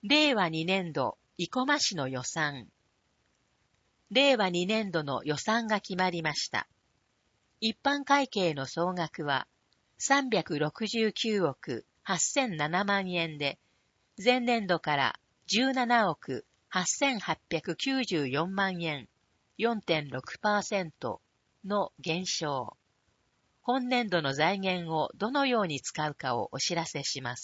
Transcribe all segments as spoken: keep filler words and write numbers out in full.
れいわにねんど、生駒市の予算。れいわにねんどの予算が決まりました。一般会計の総額はさんびゃくろくじゅうきゅうおくはっせんななまんえんで、前年度からじゅうななおくはっせんはっぴゃくきゅうじゅうよんまんえん、よんてんろくパーセント の減少。本年度の財源をどのように使うかをお知らせします。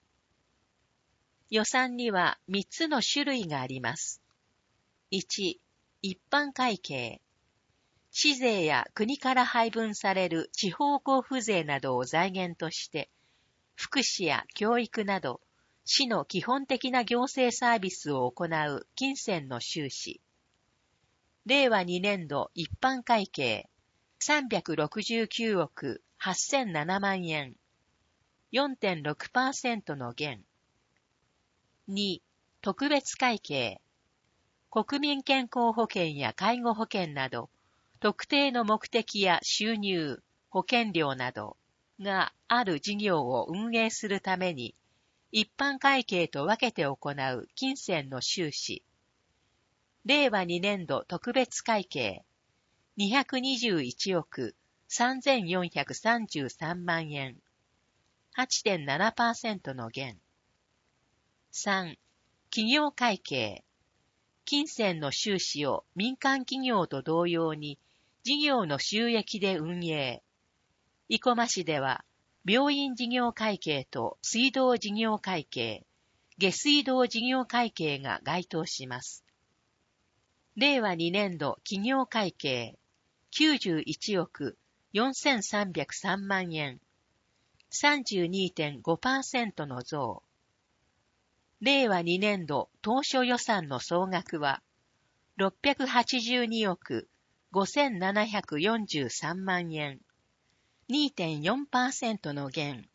予算にはみっつの種類があります。いち、一般会計。市税や国から配分される地方交付税などを財源として、福祉や教育など、市の基本的な行政サービスを行う金銭の収支。れいわにねんど一般会計さんびゃくろくじゅうきゅうおくはっせんななまんえん、よんてんろくパーセント の減。に、特別会計。国民健康保険や介護保険など、特定の目的や収入、保険料などがある事業を運営するために、一般会計と分けて行う金銭の収支。れいわにねんど特別会計にひゃくにじゅういちおくさんぜんよんひゃくさんじゅうさんまんえん、はちてんななパーセント の減。さん、企業会計。金銭の収支を民間企業と同様に事業の収益で運営。生駒市では病院事業会計と水道事業会計、下水道事業会計が該当します。れいわにねんど企業会計きゅうじゅういちおくよんせんさんびゃくさんまんえん、さんじゅうにてんごパーセント の増。れいわにねんど当初予算の総額はろっぴゃくはちじゅうにおくごせんななひゃくよんじゅうさんまんえん、にてんよんパーセント の減。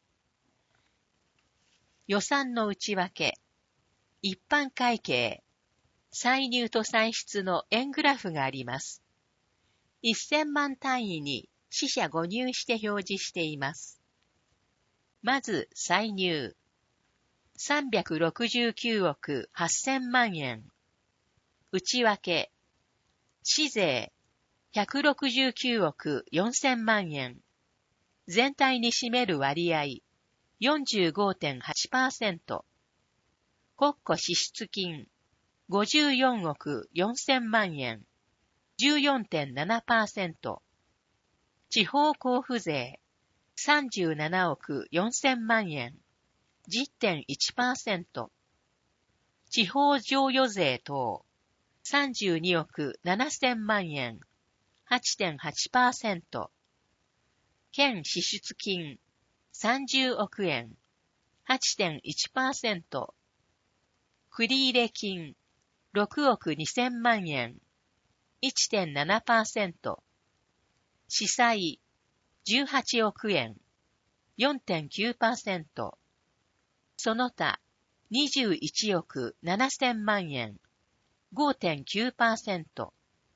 予算の内訳。一般会計。歳入と歳出の円グラフがあります。せんまん単位に四捨五入して表示しています。まず、歳入。さんびゃくろくじゅうきゅうおくはっせんまんえん。内訳。市税。ひゃくろくじゅうきゅうおくよんせんまんえん。全体に占める割合。よんじゅうごてんはちパーセント。国庫支出金。ごじゅうよんおくよんせんまんえん。じゅうよんてんななパーセント。地方交付税。さんじゅうななおくよんせんまんえん。じゅってんいちパーセント。地方譲与税等。さんじゅうにおくななせんまんえん。はちてんはちパーセント。県支出金。さんじゅうおくえん。はちてんいちパーセント。繰入金。ろくおくにせんまんえん。いってんななパーセント。司債。じゅうはちおくえん。よんてんきゅうパーセント。その他、にじゅういちおくななせんまんえん。ごてんきゅうパーセント。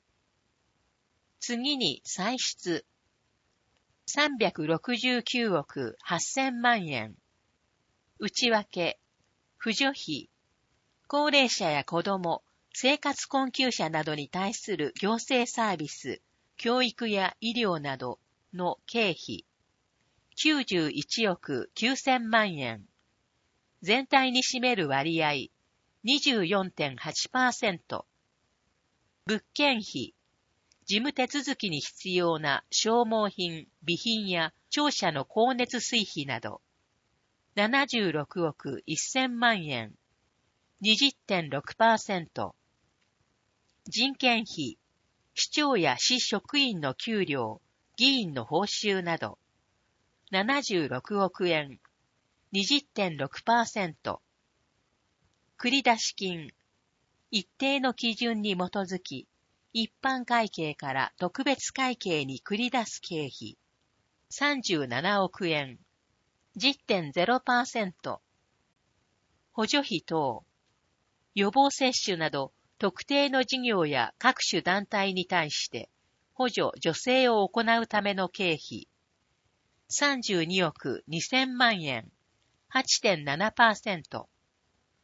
次に歳出。さんびゃくろくじゅうきゅうおくはっせんまんえん。内訳。扶助費。高齢者や子ども、生活困窮者などに対する行政サービス、教育や医療などの経費。きゅうじゅういちおくきゅうせんまんえん。全体に占める割合。にじゅうよんてんはちパーセント。物件費。事務手続きに必要な消耗品、備品や庁舎の光熱水費など。ななじゅうろくおくせんまんえん。にじゅってんろくパーセント。人件費。市長や市職員の給料、議員の報酬など。ななじゅうろくおくえん。にじゅってんろくパーセント。繰出金。一定の基準に基づき、一般会計から特別会計に繰り出す経費。さんじゅうななおくえん。じゅってんゼロパーセント。補助費等。予防接種など特定の事業や各種団体に対して補助・助成を行うための経費。さんじゅうにおくにせんまんえん。はちてんななパーセント。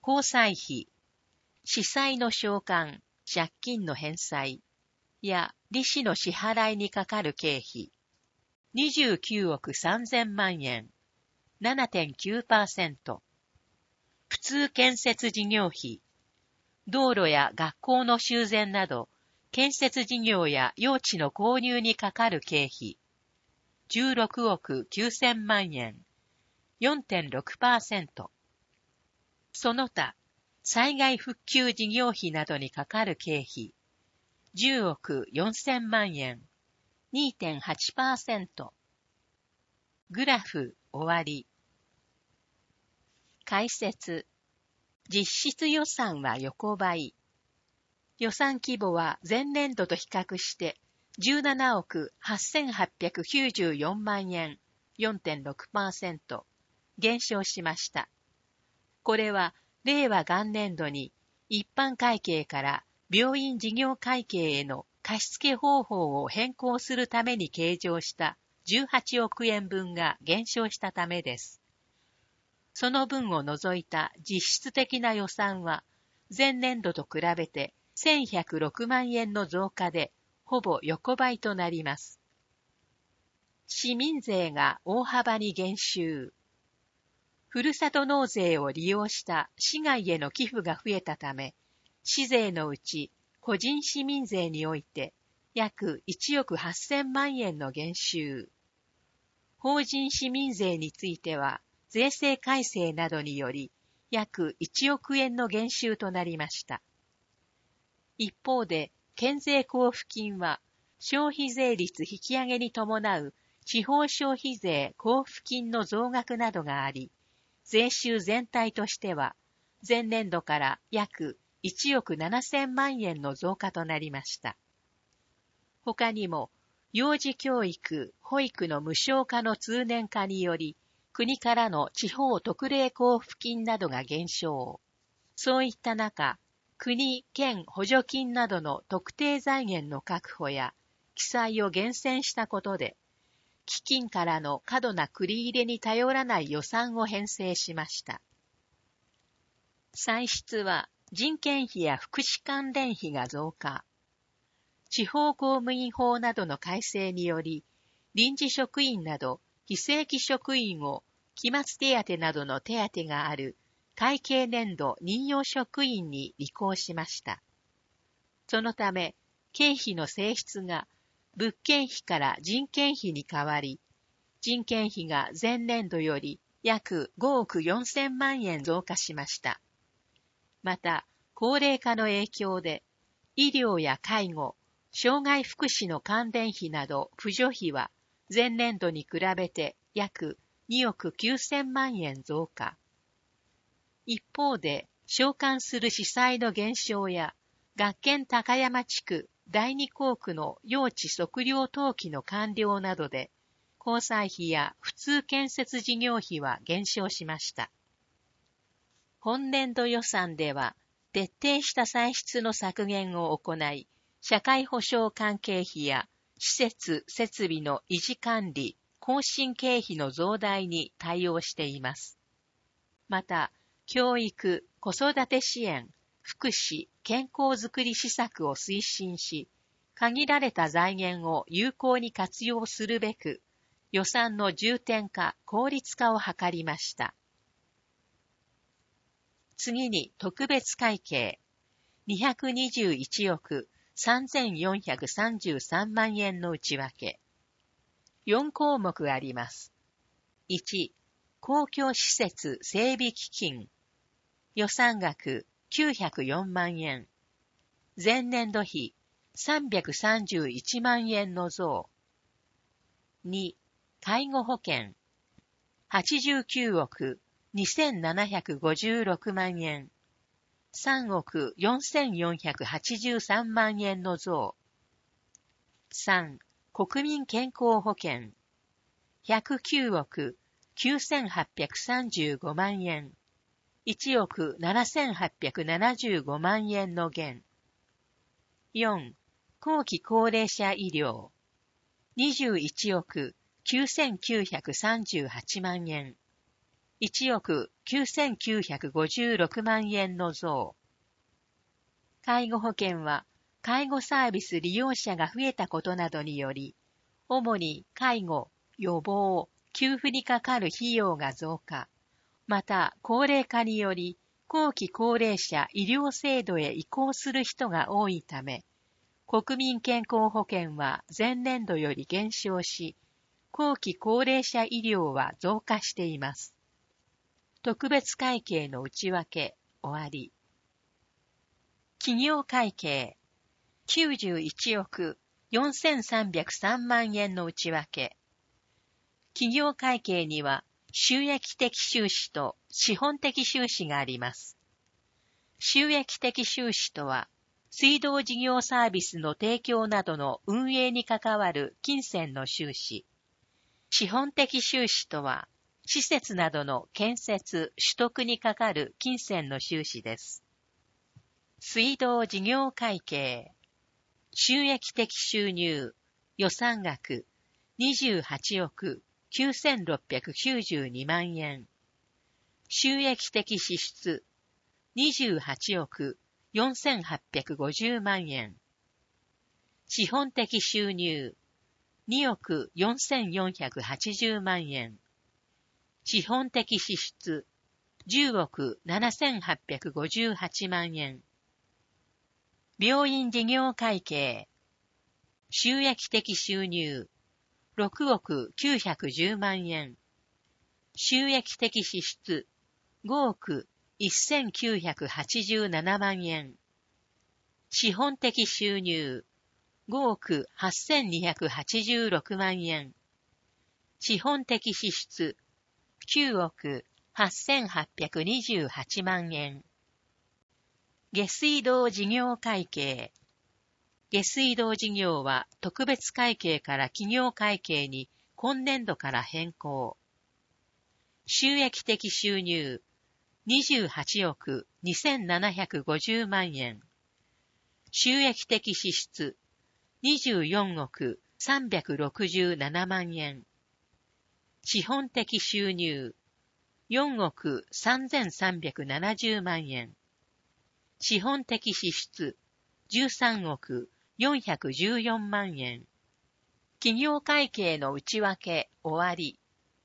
交際費、司祭の召喚、借金の返済や利子の支払いにかかる経費、にじゅうきゅうおくさんぜんまんえん、ななてんきゅうパーセント。普通建設事業費、道路や学校の修繕など、建設事業や用地の購入にかかる経費、じゅうろくおくきゅうせんまんえん、よんてんろくパーセント。その他、災害復旧事業費などにかかる経費、じゅうおくよんせんまんえん、にてんはちパーセント。グラフ終わり。解説。実質予算は横ばい。予算規模は前年度と比較してじゅうななおくはっせんはっぴゃくきゅうじゅうよんまんえん、よんてんろくパーセント 減少しました。これは令和元年度に一般会計から病院事業会計への貸付方法を変更するために計上したじゅうはちおくえんぶんが減少したためです。その分を除いた実質的な予算は前年度と比べてせんひゃくろくまんえんの増加でほぼ横ばいとなります。市民税が大幅に減収。ふるさと納税を利用した市外への寄付が増えたため、市税のうち個人市民税において約いちおくはっせんまんえんの減収。法人市民税については税制改正などにより約いちおくえんの減収となりました。一方で、県税交付金は消費税率引き上げに伴う地方消費税交付金の増額などがあり、税収全体としては前年度から約いちおくななせんまんえんの増加となりました。他にも、幼児教育・保育の無償化の通年化により、国からの地方特例交付金などが減少。そういった中、国・県補助金などの特定財源の確保や記載を厳選したことで、基金からの過度な繰り入れに頼らない予算を編成しました。歳出は人件費や福祉関連費が増加。地方公務員法などの改正により、臨時職員など非正規職員を期末手当などの手当がある会計年度任用職員に移行しました。そのため、経費の性質が物件費から人件費に変わり、人件費が前年度より約ごおくよんせんまんえん増加しました。また、高齢化の影響で、医療や介護、障害福祉の関連費など扶助費は前年度に比べて約におくきゅうせんまんえん増加。一方で、償還する司祭の減少や、学研高山地区第二校区の用地測量登記の完了などで、交際費や普通建設事業費は減少しました。本年度予算では、徹底した歳出の削減を行い、社会保障関係費や施設・設備の維持管理、更新経費の増大に対応しています。また、教育、子育て支援、福祉、健康づくり施策を推進し、限られた財源を有効に活用するべく、予算の重点化、効率化を図りました。次に特別会計、にひゃくにじゅういちおくさんぜんよんひゃくさんじゅうさんまんえんの内訳。よんこうもくあります。いち、公共施設整備基金。予算額きゅうひゃくよんまんえん。前年度比さんびゃくさんじゅういちまんえんの増。に、介護保険。はちじゅうきゅうおくにせんななひゃくごじゅうろくまんえん。さんおくよんせんよんひゃくはちじゅうさんまんえんの増。さん、国民健康保険。ひゃくきゅうおくきゅうせんはっぴゃくさんじゅうごまんえん。いちおくななせんはっぴゃくななじゅうごまんえんの減。よん、後期高齢者医療。にじゅういちおくきゅうせんきゅうひゃくさんじゅうはちまんえん。 いちおくきゅうせんきゅうひゃくごじゅうろくまんえんの増。介護保険は、介護サービス利用者が増えたことなどにより、主に介護、予防、給付にかかる費用が増加、また高齢化により後期高齢者医療制度へ移行する人が多いため、国民健康保険は前年度より減少し、後期高齢者医療は増加しています。特別会計の内訳、終わり。企業会計、きゅうじゅういちおくよんせんさんびゃくさんまんえんの内訳。企業会計には収益的収支と資本的収支があります。収益的収支とは、水道事業サービスの提供などの運営に関わる金銭の収支。資本的収支とは、施設などの建設・取得にかかる金銭の収支です。水道事業会計。収益的収入、予算額、にじゅうはちおくきゅうせんろっぴゃくきゅうじゅうにまんえん。収益的支出、にじゅうはちおくよんせんはっぴゃくごじゅうまんえん。資本的収入、におくよんせんよんひゃくはちじゅうまんえん。資本的支出、じゅうおくななせんはっぴゃくごじゅうはちまんえん。病院事業会計。収益的収入、ろくおくきゅうひゃくじゅうまんえん。収益的支出、ごおくせんきゅうひゃくはちじゅうななまんえん。資本的収入、ごおくはっせんにひゃくはちじゅうろくまんえん。資本的支出、きゅうおくはっせんはっぴゃくにじゅうはちまんえん。下水道事業会計。下水道事業は特別会計から企業会計に今年度から変更。収益的収入、にじゅうはちおくにせんななひゃくごじゅうまんえん。収益的支出、にじゅうよんおくさんびゃくろくじゅうななまんえん。資本的収入、よんおくさんぜんさんびゃくななじゅうまんえん。資本的支出、じゅうさんおくよんひゃくじゅうよんまんえん。企業会計の内訳、終わり。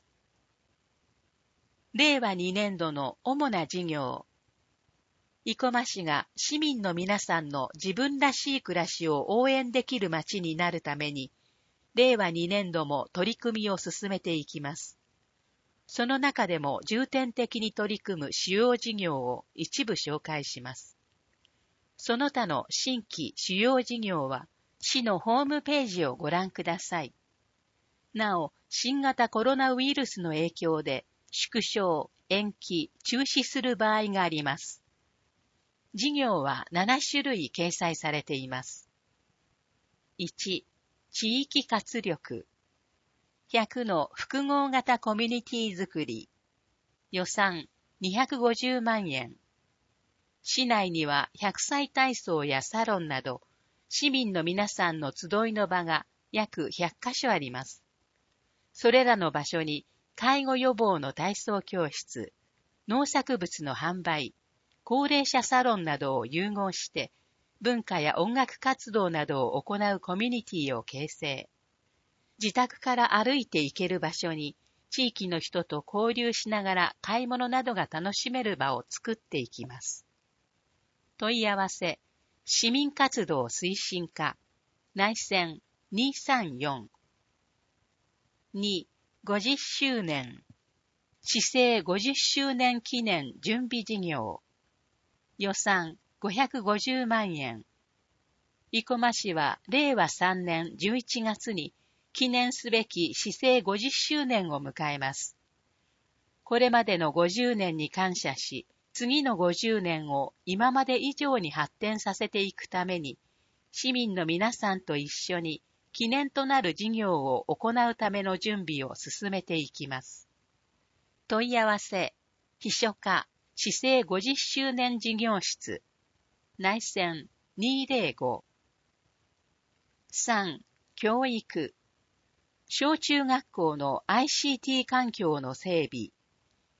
れいわにねんどの主な事業。生駒市が市民の皆さんの自分らしい暮らしを応援できる街になるために、れいわにねんども取り組みを進めていきます。その中でも重点的に取り組む主要事業を一部紹介します。その他の新規主要事業は、市のホームページをご覧ください。なお、新型コロナウイルスの影響で、縮小、延期、中止する場合があります。事業はななしゅるい掲載されています。いち、地域活力。ひゃくの複合型コミュニティづくり。予算にひゃくごじゅうまんえん。市内にはひゃくさい体操やサロンなど、市民の皆さんの集いの場が約ひゃっかしょあります。それらの場所に介護予防の体操教室、農作物の販売、高齢者サロンなどを融合して、文化や音楽活動などを行うコミュニティを形成。自宅から歩いて行ける場所に、地域の人と交流しながら買い物などが楽しめる場を作っていきます。問い合わせ、市民活動推進課、内線にさんよん。に、ごじゅっしゅうねん。市政ごじゅっしゅうねん記念準備事業。予算ごひゃくごじゅうまんえん。生駒市はれいわさんねんじゅういちがつに記念すべき市政ごじゅっしゅうねんを迎えます。これまでのごじゅうねんに感謝し、次のごじゅうねんを今まで以上に発展させていくために、市民の皆さんと一緒に記念となる事業を行うための準備を進めていきます。問い合わせ、秘書課、市政ごじゅっしゅうねん事業室、内線にぜろご。さん、教育。小中学校の アイシーティー 環境の整備。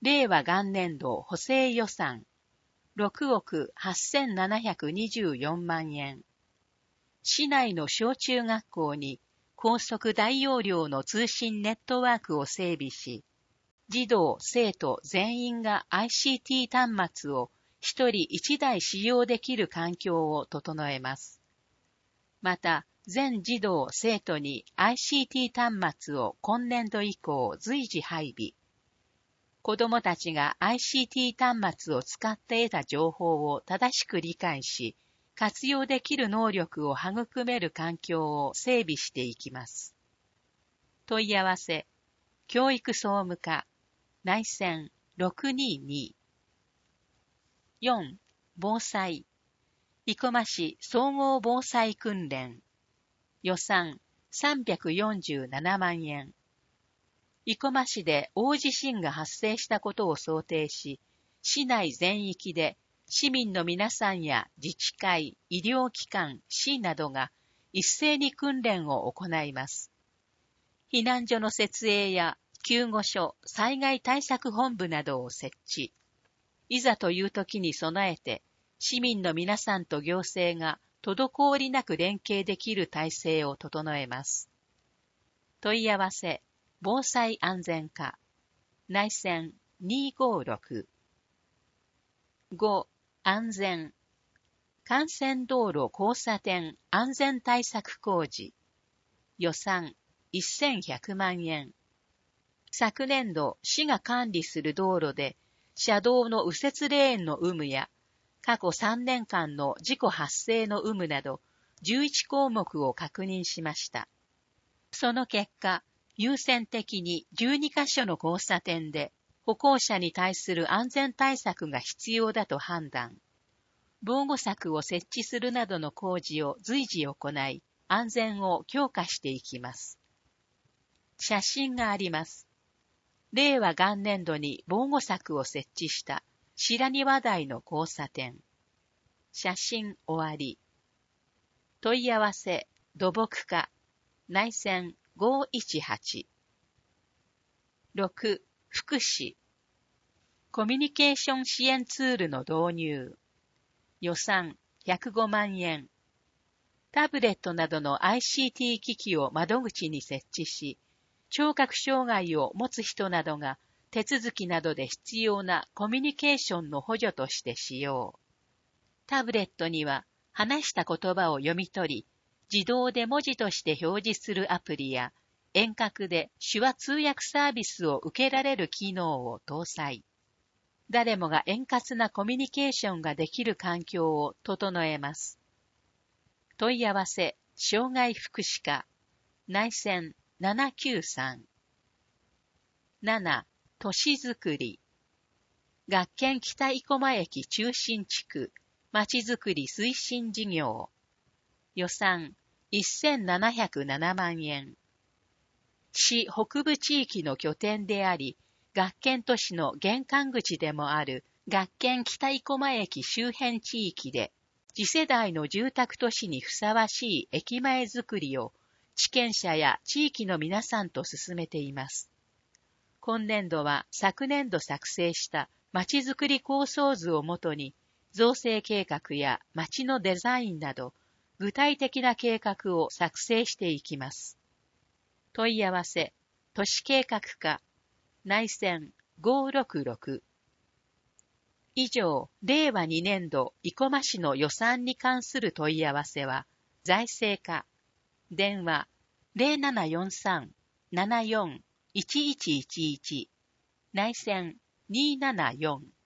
令和元年度補正予算ろくおくはっせんななひゃくにじゅうよんまんえん。市内の小中学校に高速大容量の通信ネットワークを整備し、児童・生徒全員が アイシーティー 端末を一人一台使用できる環境を整えます。また、全児童・生徒に アイシーティー 端末を今年度以降随時配備。子どもたちが アイシーティー 端末を使って得た情報を正しく理解し、活用できる能力を育める環境を整備していきます。問い合わせ、教育総務課、内線ろくにに。よん. 防災、生駒市総合防災訓練、予算さんびゃくよんじゅうななまんえん。生駒市で大地震が発生したことを想定し、市内全域で市民の皆さんや自治会、医療機関、市などが一斉に訓練を行います。避難所の設営や救護所、災害対策本部などを設置。いざという時に備えて、市民の皆さんと行政が滞りなく連携できる体制を整えます。問い合わせ、防災安全課、内線にごろく。ご. 安全、幹線道路交差点安全対策工事、予算せんひゃくまんえん。昨年度、市が管理する道路で、車道の右折レーンの有無や、過去さんねんかんの事故発生の有無など、じゅういちこうもくを確認しました。その結果、優先的にじゅうにかしょの交差点で、歩行者に対する安全対策が必要だと判断。防護柵を設置するなどの工事を随時行い、安全を強化していきます。写真があります。令和元年度に防護柵を設置した白庭台の交差点。写真終わり。問い合わせ、土木課、内線ごいちはち。ろく. 福祉。コミュニケーション支援ツールの導入。予算ひゃくごまんえん。タブレットなどの アイシーティー 機器を窓口に設置し、聴覚障害を持つ人などが手続きなどで必要なコミュニケーションの補助として使用。タブレットには話した言葉を読み取り、自動で文字として表示するアプリや、遠隔で手話通訳サービスを受けられる機能を搭載。誰もが円滑なコミュニケーションができる環境を整えます。問い合わせ、障害福祉課、内線ななきゅうさん。なな. 都市づくり。学研北生駒駅中心地区、まちづくり推進事業。予算せんななひゃくななまんえん。市北部地域の拠点であり、学研都市の玄関口でもある学研北生駒駅周辺地域で、次世代の住宅都市にふさわしい駅前づくりを地権者や地域の皆さんと進めています。今年度は昨年度作成したまちづくり構想図をもとに、造成計画や街のデザインなど、具体的な計画を作成していきます。問い合わせ、都市計画課、内線ごろくろく。以上、令和にねん度生駒市の予算に関する問い合わせは、財政課、電話ゼロななよんさん ななよん いちいちいちいち、内線にーななよん。